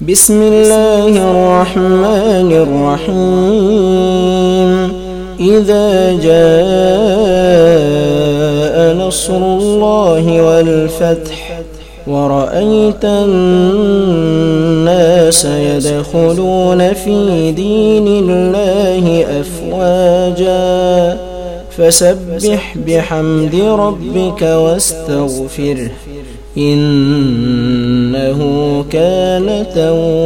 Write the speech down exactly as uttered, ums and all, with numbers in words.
بسم الله الرحمن الرحيم إذا جاء نصر الله والفتح ورأيت الناس يدخلون في دين الله أفواجا فسبح بحمد ربك واستغفره إنه كان توابا.